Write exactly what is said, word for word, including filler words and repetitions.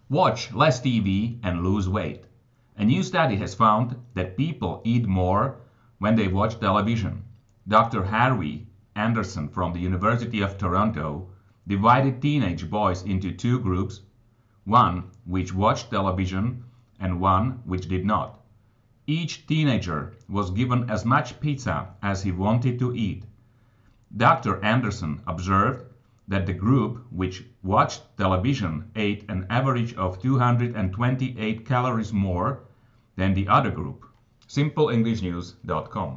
Watch less T V and lose weight. A new study has found that people eat more when they watch television. Doctor Harvey Anderson from the University of Toronto divided teenage boys into two groups, one which watched television and one which did not. Each teenager was given as much pizza as he wanted to eat. Doctor Anderson observed that the group which watched television ate an average of two hundred twenty-eight calories more than the other group. simple english news dot com